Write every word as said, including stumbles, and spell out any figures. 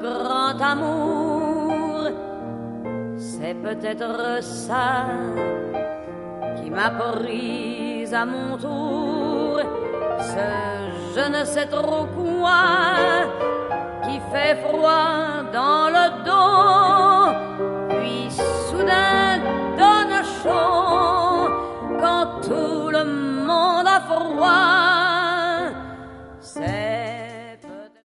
grand amour. C'est peut-être ça qui m'a prise à mon tour, ce je ne sais trop quoi qui fait froid dans le dos, puis soudain donne chaud quand tout le monde a froid.